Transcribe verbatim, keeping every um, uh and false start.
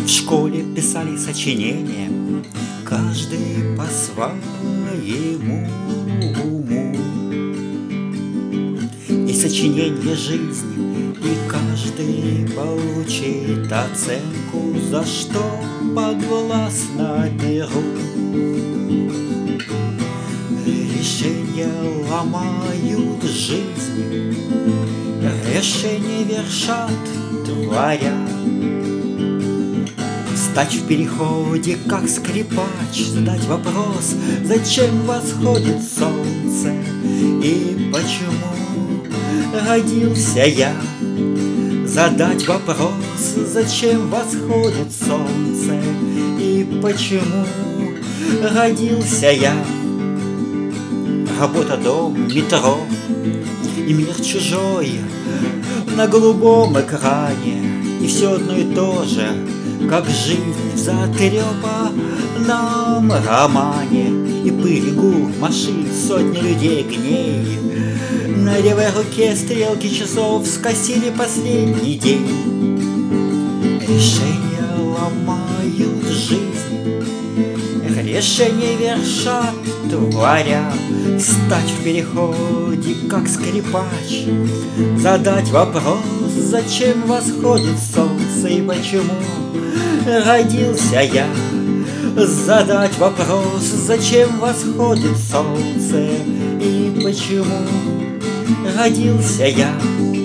В школе писали сочинения, каждый по своему уму. И сочинение жизни, и каждый получит оценку, за что подвластно перу. Решения ломают жизни, решения вершат, творя. Стать в переходе, как скрипач, задать вопрос, зачем восходит солнце и почему родился я. Задать вопрос, зачем восходит солнце и почему родился я. Работа, дом, метро и мир чужой на голубом экране, и все одно и то же, как жизнь в затрепанном романе. И пыль, гул, машин, сотни людей, гней. На левой руке стрелки часов скосили последний день. Решения ломают жизнь, решения вершат, творя. Стать в переходе, как скрипач, задать вопрос, зачем восходит солнце и почему родился я. Задать вопрос, зачем восходит солнце и почему родился я.